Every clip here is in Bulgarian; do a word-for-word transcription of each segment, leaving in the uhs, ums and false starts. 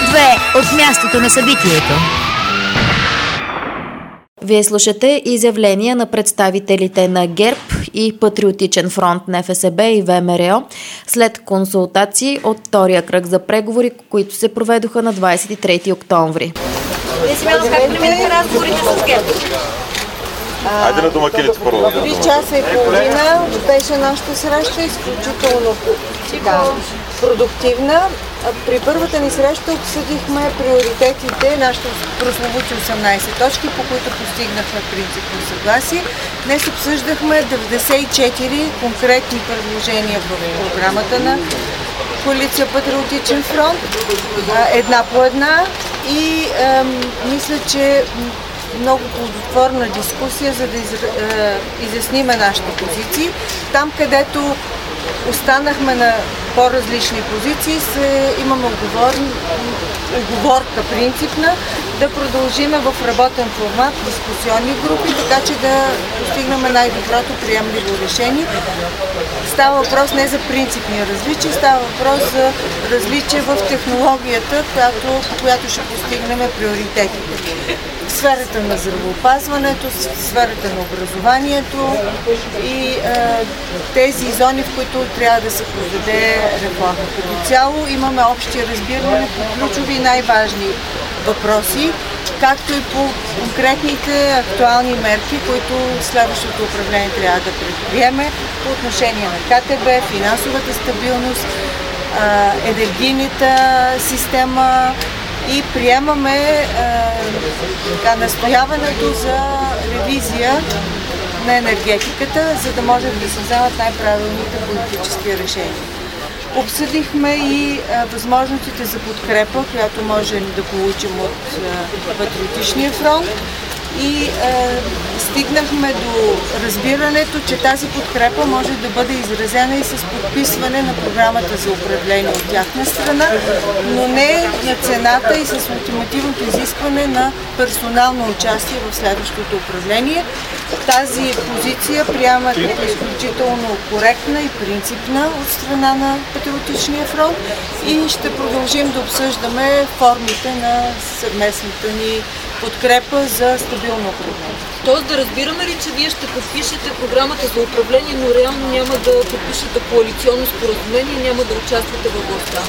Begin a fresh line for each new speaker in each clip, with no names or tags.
две от мястото на събитието. Вие слушате изявления на представителите на ГЕРБ и Патриотичен фронт на Еф Ес Бе и Вэ Ем Ер О след консултации от втория кръг за преговори, които се проведоха на двадесет и трети октомври.
Вие си мисля, как преминаха разговорите с ГЕРБ?
Айде на домакините първо.
Три часа и половина беше нашата среща, изключително да, продуктивна. При първата ни среща обсъдихме приоритетите, нашите прословути осемнадесет точки, по които постигнахме принципно съгласие. Днес обсъждахме деветдесет и четири конкретни предложения в програмата на Коалиция Патриотичен фронт, една по една, и е, мисля, че много плодотворна дискусия, за да изясниме нашите позиции. Там, където останахме на по-различни позиции, се, имаме оговор, оговорка принципна да продължиме в работен формат, дискусионни групи, така че да постигнем най-доброто приемливо решение. Става въпрос не за принципни различия, става въпрос за различия в технологията, която, по която ще постигнем приоритетите. В сферата на здравеопазването, в сферата на образованието и е, тези зони, в които трябва да се проведе реформа. Като цяло имаме общи разбиране по ключови и най-важни въпроси, както и по конкретните актуални мерки, които следващото управление трябва да предприеме по отношение на Ка Те Бе, финансовата стабилност, е, енергийната система. И приемаме е, така, настояването за ревизия на енергетиката, за да може да се вземат най-правилните политически решения. Обсъдихме и е, възможностите за подкрепа, която можем да получим от е, Патриотичния фронт, и е, стигнахме до разбирането, че тази подкрепа може да бъде изразена и с подписване на програмата за управление от тяхна страна, но не на цената и с ултимативното изискване на персонално участие в следващото управление. Тази позиция приема като изключително коректна и принципна от страна на Патриотичния фронт и ще продължим да обсъждаме формите на съвместната ни подкрепа за стабилно управление.
Тоест да разбираме ли, че вие ще подпишете програмата за управление, но реално няма да подпишете коалиционно споразумение и няма да участвате във властта?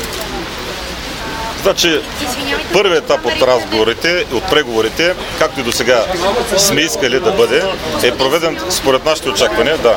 Значи, първият етап от разговорите, от преговорите, както и до сега сме искали да бъде, е проведен според нашите очаквания, да,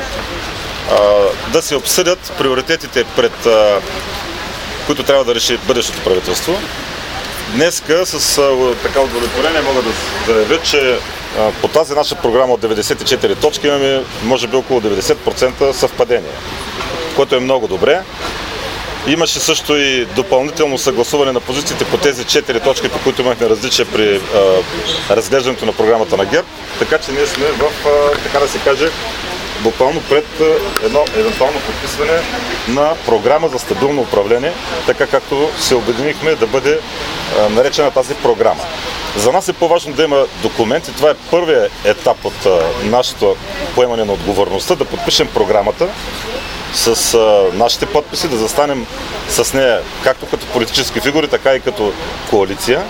да се обсъдят приоритетите, пред които трябва да реши бъдещото правителство. Днеска с така удовлетворение мога да заявя, че по тази наша програма от деветдесет и четири точки имаме може би около деветдесет процента съвпадение, което е много добре. Имаше също и допълнително съгласуване на позициите по тези четири точки, по които имахме различия при а, разглеждането на програмата на ГЕРБ, така че ние сме в, а, така да се каже, буквално пред едно евентуално подписване на програма за стабилно управление, така както се обединихме да бъде а, наречена тази програма. За нас е по-важно да има документи. Това е първият етап от а, нашето поемане на отговорността, да подпишем програмата с а, нашите подписи, да застанем с нея както като политически фигури, така и като коалиция,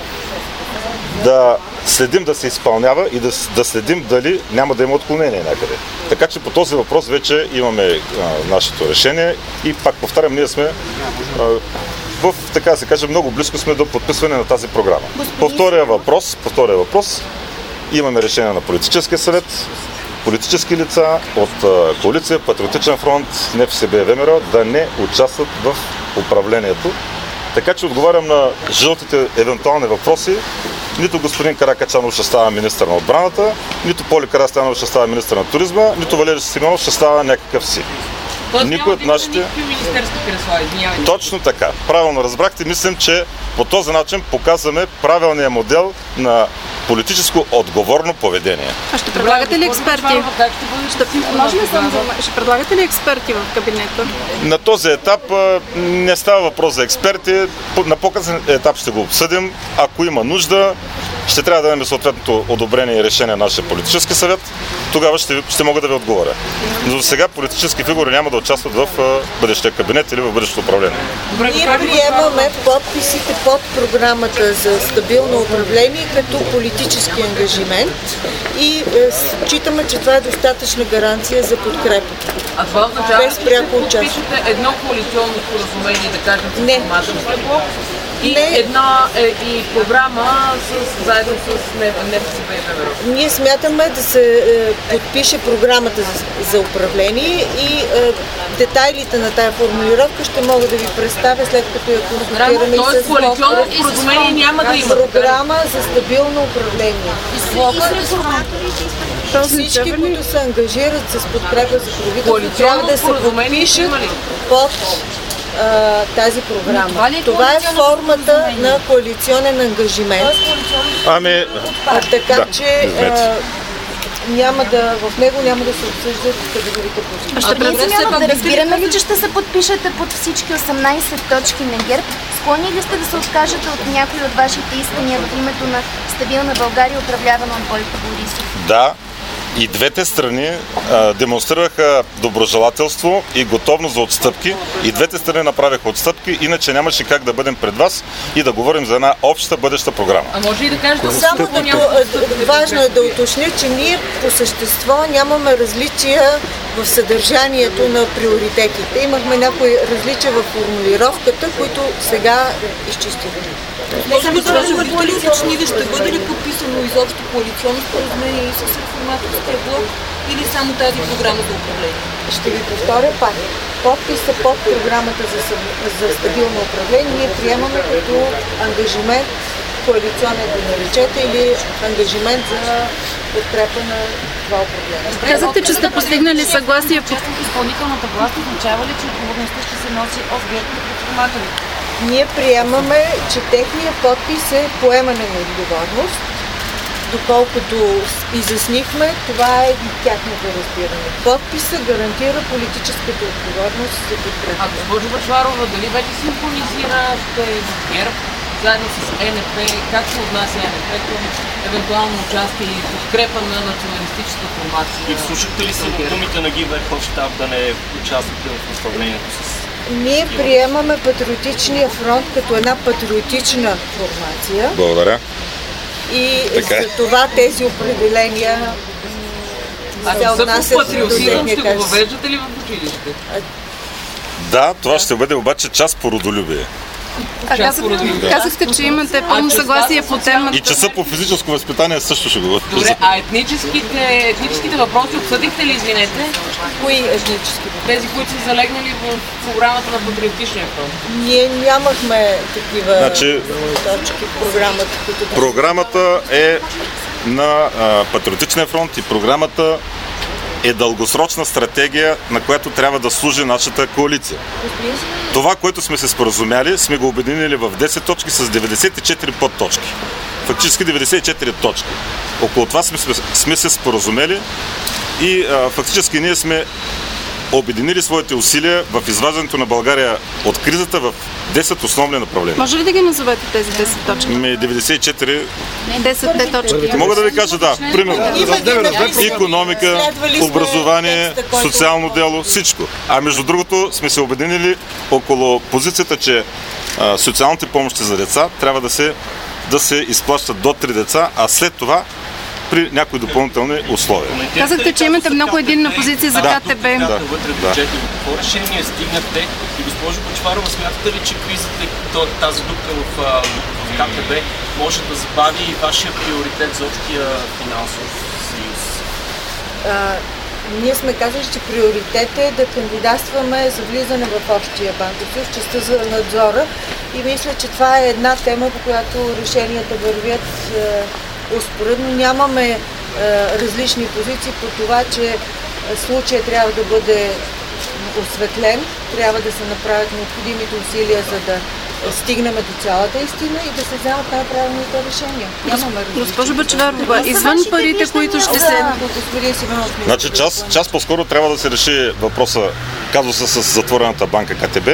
да следим да се изпълнява и да, да следим дали няма да има отклонение някъде. Така че по този въпрос вече имаме а, нашето решение и пак повтарям, ние сме а, в, така да се каже, много близко сме до подписване на тази програма. По втория въпрос, по втория въпрос имаме решение на политическия съвет, политически лица от а, коалиция Патриотичен фронт, Еф Ес Бе и Вэ Ем Ер О да не участват в управлението. Така че отговарям на жълтите евентуални въпроси. Нито господин Каракачанов ще става министър на отбраната, нито Поли Карастянов ще става министър на туризма, нито Валери Симеонов ще става някакъв си.
Тоест никой от нашите министерски кресла, извинявайте.
Точно така. Правилно разбрахте. Мислим, че по този начин показваме правилния модел на политическо отговорно поведение.
А ще предлагате ли експерти? Ще, може ли съм, ще предлагате ли експерти в кабинета?
На този етап не става въпрос за експерти. На по-късен етап ще го обсъдим. Ако има нужда, ще трябва да дадем съответното одобрение и решение на нашия политически съвет. тогава ще, ще мога да ви отговоря. Но сега политически фигури няма да участват в бъдещия кабинет или в бъдещото управление.
Ние приемаме подписите под програмата за стабилно управление като политически ангажимент и е, считаме, че това е достатъчна гаранция за подкрепа.
А това означава,
без пряко
че подпишете едно коалиционно споразумение, да кажем, с Реформаторския блок и
Не.
една е, и програма с, заедно с НФСБ и ВМРО.
Ние смятаме да се е, подпише програмата за, за управление и е, детайлите на тая формулировка ще мога да ви представя след като я консултираме и
Тоест
с
коалиционно споразумение няма да има.
програма за стабилно управление. Всички, които се ангажират с подкрепа за правителство, трябва да се подпишат под а, тази програма. Това е формата на коалиционен ангажимент.
Ами,
А, така
да,
че а, няма да, в него няма да се обсъждат категорите позиции.
А ще
добре,
пред...
все пак
Да
да
разбираме ли, че ще се подпишете под всички осемнайсет точки на ГЕРБ? Склонни ли сте да се откажете от някои от вашите искания в името на стабилна България, управлявана от Бойко Борисов?
да, и двете страни а, демонстрираха доброжелателство и готовност за отстъпки. И двете страни направиха отстъпки, иначе нямаше как да бъдем пред вас и да говорим за една обща бъдеща програма.
А може и да кажете,
Само
защото
като
няма...
а, важно е да уточня, че ние по същество нямаме различия в съдържанието на приоритетите. Имахме някои различия в формулировката, които сега изчистихме.
Може би трябва да бъдете ли уточнили, ще бъде ли подписано изобщо коалиционно споразумение и с Реформаторския блок или само тази програма за управление?
Ще ви повторя пак. Подписа под програмата за, съб- за стабилно управление ние приемаме като ангажимент коалиционен, да наречете, или ангажимент за подкрепа на това управление.
Казахте, че сте постигнали съгласие по...
Изпълнителната власт означава ли, че отговорността ще се носи от ГЕРБ и реформаторите?
Ние приемаме, че техният подпис е поемане на отговорност. Доколкото изяснихме, това е и тяхното разбиране. Подписа гарантира политическата отговорност за подкрепа.
А госпожо Бъчварова, дали вече синхронизирахте ГЕРБ заедно с ЕНП, как се отнася ЕНП към евентуално участие и подкрепа на националистическа формация?
И слушахте ли се думите на Ги Верховщаб да не участвате в управлението с...
Ние приемаме Патриотичния фронт като една патриотична формация.
Благодаря.
И
Така е.
за това тези определения
А
се
за
отнасят до
патриотизъм ще
техния
го
каз.
въвеждате ли в училище?
Да, това ще бъде обаче част по родолюбие.
А казах,
Да.
казахте, че имате пълно
че
съгласие по
става
темата.
И часа по физическо възпитание също ще го
Добре, а етническите, етническите въпроси обсъдихте ли, извинете?
Кои етнически?
Тези, които са залегнали в програмата на Патриотичния фронт.
Ние нямахме такива
Значи,
точки в програмата, които да...
Програмата е на а, Патриотичния фронт и програмата е дългосрочна стратегия, на която трябва да служи нашата коалиция. Това, което сме се споразумяли, сме го обединили в десет точки с деветдесет и четири подточки. Фактически деветдесет и четири точки. Около това сме, сме се споразумели и а, фактически ние сме обединили своите усилия в изваждането на България от кризата в десет основни направления.
Може ли да ги назовете тези десет точки?
Ме деветдесет и четири.
десетте точки.
Мога да ви кажа, да, примерно.
Има ги написани,
Икономика,
следвали сме
образование,
текста, който-
социално дело, всичко. А между другото сме се обединили около позицията, че а, социалните помощи за деца трябва да се, да се изплащат до три деца, а след това при някои допълнителни условия.
Казахте, че имате много единна позиция за
Да.
КТБ.
Да.
Вътре в бюджета, до какво решение стигнахте? И госпожо Бъчварова, смятате ли, че кризата, то- тази дупка в, а, в КТБ може да забави и вашия приоритет за общия финансов съюз?
А, ние сме казали, че приоритет е да кандидатстваме за влизане в общия банков съюз, частта за надзора, и мисля, че това е една тема, по която решенията вървят е, успоредно. Нямаме е, различни позиции по това, че е, случая трябва да бъде осветлен, трябва да се направят необходимите усилия, за да стигнем до цялата истина и да се вземат най-правилните решения. Нямаме различни.
Госпожо Бъчварова, извън парите, които ще се...
Да, господин Симеонов.
Значи час, час по-скоро трябва да се реши въпроса, казуса с затворената банка КТБ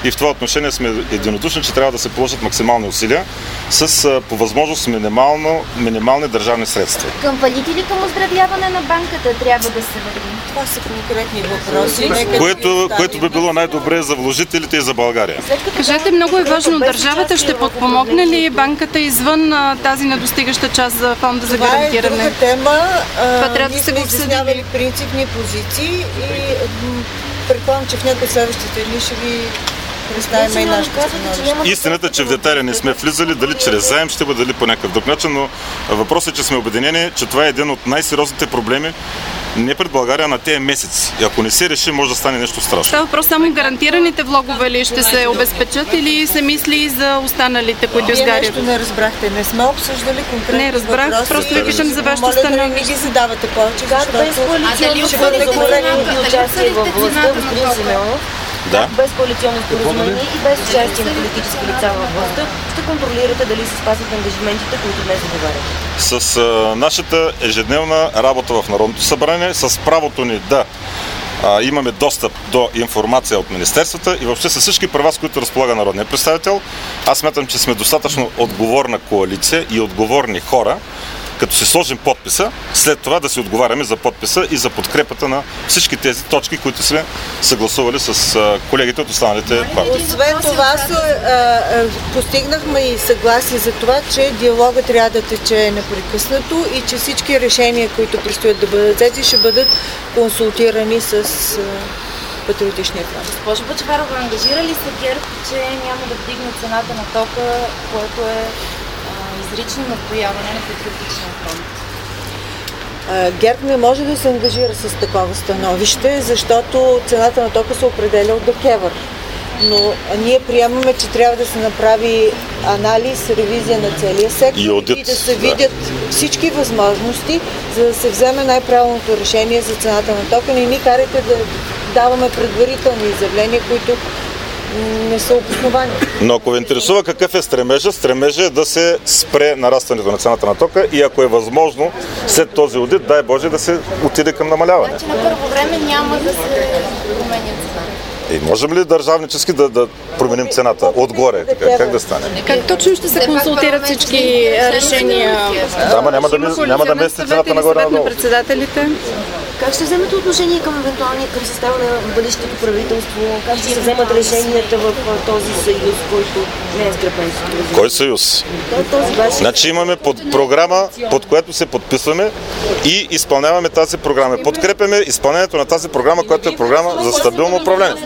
и в това отношение сме единодушни, че трябва да се положат максимални усилия с по възможност минимално, минимални държавни средства.
Към фалит или към оздравяване на банката трябва да се върви?
Това са конкретни въпроси.
Което, което би било най-добре за вложителите и за България.
Кажете, много е важно, държавата ще подпомогне ли банката извън а, тази недостигаща част за фонда за гарантиране?
Това е друга тема.
Това трябва да се го
обсъдили принципни позиции и предполагам, че в някои следващите дни ще ви представим и нашата становище.
Истината, че в детайли не сме влизали, дали чрез заем ще бъде, дали по някакъв друг начин, но въпросът е, че сме обединени, че това е един от най-сериозните проблеми не пред България на тези месеци. И ако не се реши, може да стане нещо страшно.
Става въпрос само гарантираните влогове ли ще се обезпечат или се мисли и за останалите, които изгарят?
Вие нещо не разбрахте. Не сме обсъждали конкретни
Не разбрах,
въпроси.
просто ви питам за вашето
становище. Моля да не
становище.
ги задавате повече, защото
коалиционно
ще бъде коректно.
участие в властта, господин Симеонов,
Да.
без коалиционно споразумение и без участие на политически лица във властта, ще контролирате дали се спазват ангажиментите, които днес договаряте?
С а, нашата ежедневна работа в Народното събрание, с правото ни да а, имаме достъп до информация от министерствата и въобще с всички права, с които разполага народният представител, аз смятам, че сме достатъчно отговорна коалиция и отговорни хора, като си сложим подписа, след това да си отговаряме за подписа и за подкрепата на всички тези точки, които сме съгласували с колегите от останалите партии.
Освен това, постигнахме и съгласие за това, че диалога трябва да тече непрекъснато и че всички решения, които предстоят да бъдат взети, ще бъдат консултирани с Патриотичния фронт.
Госпожо Бъчварова, ангажира ли се ГЕРБ, че няма да вдигне цената на тока, което е изрично настояване на Патриотичния фронт?
ГЕРБ не може да се ангажира с такова становище, защото цената на тока се определя от ДКЕВР. Но ние приемаме, че трябва да се направи анализ, ревизия на целия сектор
и, аудит,
и да се видят да. всички възможности, за да се вземе най-правилното решение за цената на тока. Не ни карайте да даваме предварителни изявления, които не са обосновани.
Но ако ви интересува какъв е стремежа, стремежа е да се спре нарастването на цената на тока и ако е възможно след този аудит, дай Боже, да се отиде към намаляване.
Значи на първо време няма да се променя цена.
И можем ли държавнически да, да променим цената отгоре? Така, как да стане?
Как точно ще се консултират всички решения?
Да, ама няма да, няма да месте цената нагоре надолу.
На председателите?
Как ще вземете отношение към евентуалния към състава на бъдещето правителство? Как ще се вземат решенията в този съюз, който не е скрепен с това?
Кой съюз?
Този ваш.
Значи имаме под програма, под която се подписваме и изпълняваме тази програма. Подкрепяме изпълнението на тази програма, която е програма за стабилно управление.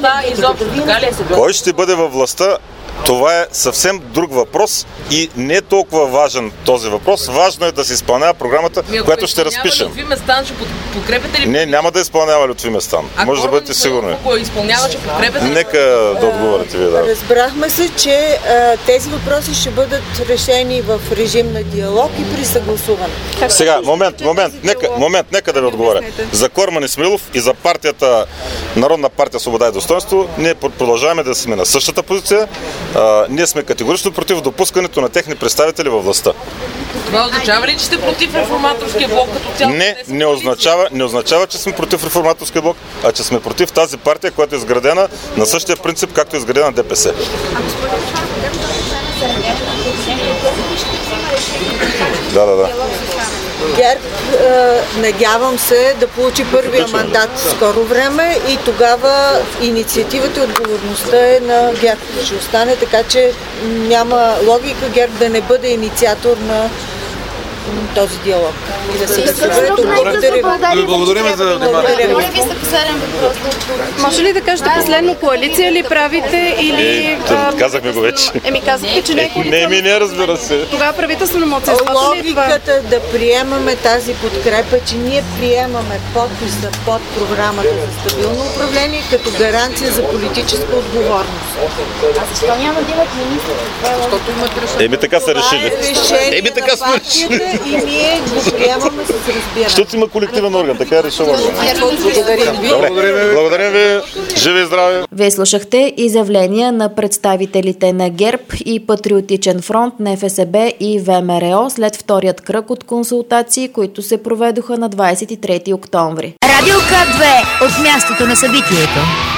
Кой ще бъде във властта? Това е съвсем друг въпрос и не е толкова важен този въпрос. Важно е да се изпълнява програмата,
Ми,
която ще разпишем.
Лютви Местан, ще подкрепите ли?
Не, няма да изпълнява Лютви Местан. Може да бъдете сигурни.
Ако изпълнява, ще подкрепите ли?
Нека да отговорите ви. Да.
Разбрахме се, че а, тези въпроси ще бъдат решени в режим на диалог и при съгласуване.
Сега, момент, момент, нека, момент, нека да ви отговоря. За Корман Исмаилов и за партията Народна партия Свобода и достоинство, ние продължаваме да сме на същата позиция. А, ние сме категорично против допускането на техни представители във властта.
Това означава ли, че сте против реформаторския блок като цяло?
Не, не означава, не означава, че сме против реформаторския блок, а че сме против тази партия, която е изградена на същия принцип, както е изградена ДПС. Да, да, да.
ГЕРБ, е, надявам се да получи първия мандат в скоро време и тогава инициативата и отговорността е на ГЕРБ. Ще остане, така че няма логика ГЕРБ да не бъде инициатор на този диалог. И да се разкрива.
Благодарим. Благодарим за дебата.
Моля ви се последен въпрос.
Може ли да кажете последно, коалиция ли правите или...
Е, казахме го вече.
Еми казахте, че не е коалиция.
Не, ми не, разбира се.
Тогава правителство на младсинството ли е това?
Логиката да приемаме тази подкрепа, че ние приемаме подписа под програмата за стабилно управление като гаранция за политическа отговорност.
А защо няма да имат министър?
Защото имат решение.
Еми така са решили.
Решение
Еми така сме решили.
И ние го приемаме с разбиране.
Защото има колективен орган, така е решил орган.
Благодарим ви.
Благодарим ви. Благодарим ви. Живи и здрави.
Вие слушахте изявления на представителите на ГЕРБ и Патриотичен фронт, НФСБ и ВМРО след вторият кръг от консултации, които се проведоха на двадесет и трети октомври.
Радио К две от мястото на събитието.